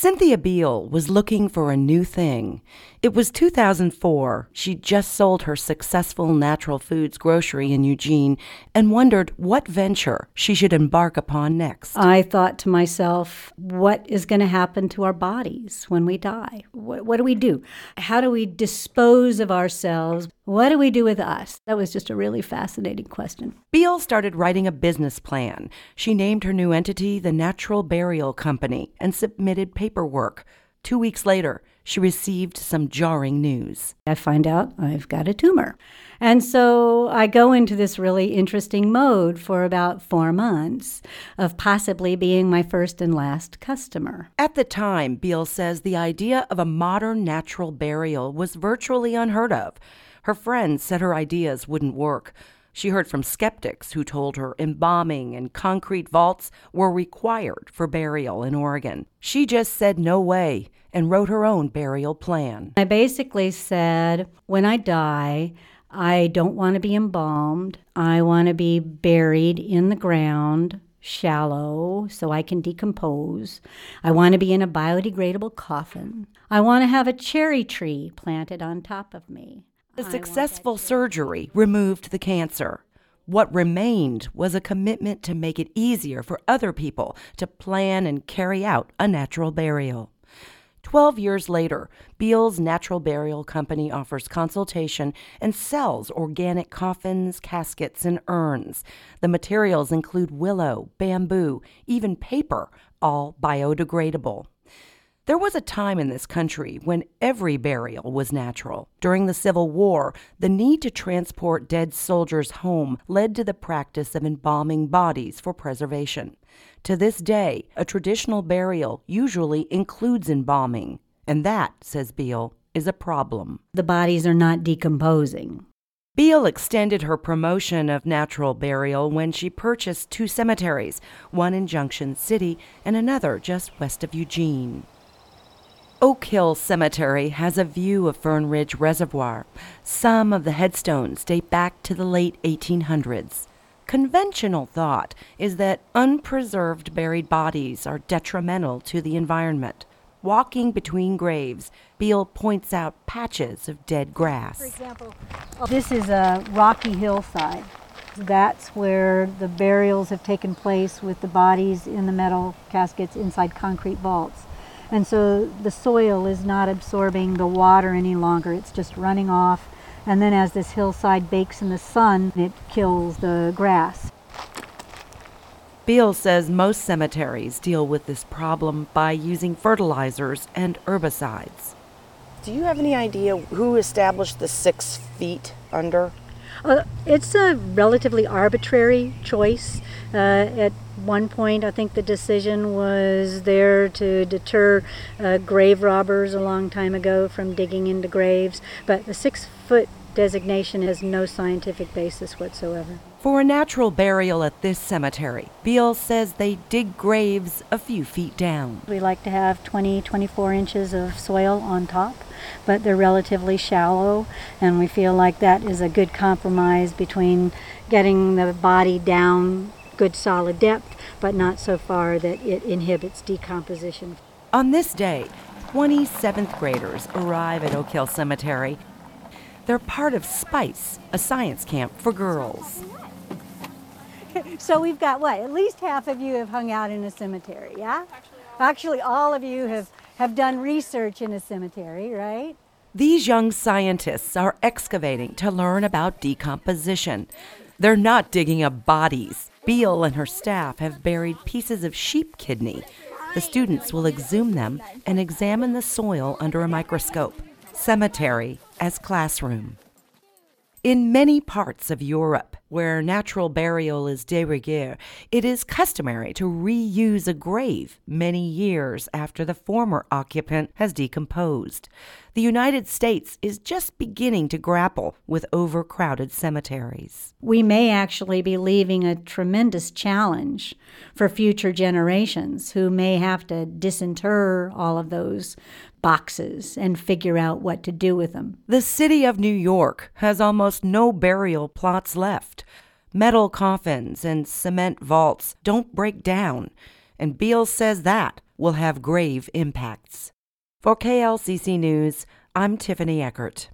Cynthia Beale was looking for a new thing. It was 2004. She'd just sold her successful natural foods grocery in Eugene and wondered what venture she should embark upon next. I thought to myself, what is going to happen to our bodies when we die? What do we do? How do we dispose of ourselves? What do we do with us? That was just a really fascinating question. Beale started writing a business plan. She named her new entity the Natural Burial Company and submitted paperwork. 2 weeks later, she received some jarring news. I find out I've got a tumor. And so I go into this really interesting mode for about 4 months of possibly being my first and last customer. At the time, Beale says the idea of a modern natural burial was virtually unheard of. Her friends said her ideas wouldn't work. She heard from skeptics who told her embalming and concrete vaults were required for burial in Oregon. She just said no way and wrote her own burial plan. I basically said, when I die, I don't want to be embalmed. I want to be buried in the ground, shallow, so I can decompose. I want to be in a biodegradable coffin. I want to have a cherry tree planted on top of me. The successful surgery removed the cancer. What remained was a commitment to make it easier for other people to plan and carry out a natural burial. 12 years later, Beale's Natural Burial Company offers consultation and sells organic coffins, caskets, and urns. The materials include willow, bamboo, even paper, all biodegradable. There was a time in this country when every burial was natural. During the Civil War, the need to transport dead soldiers home led to the practice of embalming bodies for preservation. To this day, a traditional burial usually includes embalming, and that, says Beale, is a problem. The bodies are not decomposing. Beale extended her promotion of natural burial when she purchased 2 cemeteries, one in Junction City and another just west of Eugene. Oak Hill Cemetery has a view of Fern Ridge Reservoir. Some of the headstones date back to the late 1800s. Conventional thought is that unpreserved buried bodies are detrimental to the environment. Walking between graves, Beale points out patches of dead grass. For example, this is a rocky hillside. That's where the burials have taken place with the bodies in the metal caskets inside concrete vaults. And so the soil is not absorbing the water any longer. It's just running off. And then as this hillside bakes in the sun, it kills the grass. Beale says most cemeteries deal with this problem by using fertilizers and herbicides. Do you have any idea who established the 6 feet under? It's a relatively arbitrary choice. At one point, I think the decision was there to deter grave robbers a long time ago from digging into graves. But the 6-foot designation has no scientific basis whatsoever. For a natural burial at this cemetery, Beale says they dig graves a few feet down. We like to have 24 inches of soil on top, but they're relatively shallow, and we feel like that is a good compromise between getting the body down good solid depth, but not so far that it inhibits decomposition. On this day, 20 7th graders arrive at Oak Hill Cemetery. They're part of SPICE, a science camp for girls. So we've got at least half of you have hung out in a cemetery, yeah? Actually, all of you have done research in a cemetery, right? These young scientists are excavating to learn about decomposition. They're not digging up bodies. Beale and her staff have buried pieces of sheep kidney. The students will exhume them and examine the soil under a microscope. Cemetery as classroom. In many parts of Europe, where natural burial is de rigueur, it is customary to reuse a grave many years after the former occupant has decomposed. The United States is just beginning to grapple with overcrowded cemeteries. We may actually be leaving a tremendous challenge for future generations who may have to disinter all of those boxes and figure out what to do with them. The city of New York has almost no burial plots left. Metal coffins and cement vaults don't break down, and Beale says that will have grave impacts. For KLCC News, I'm Tiffany Eckert.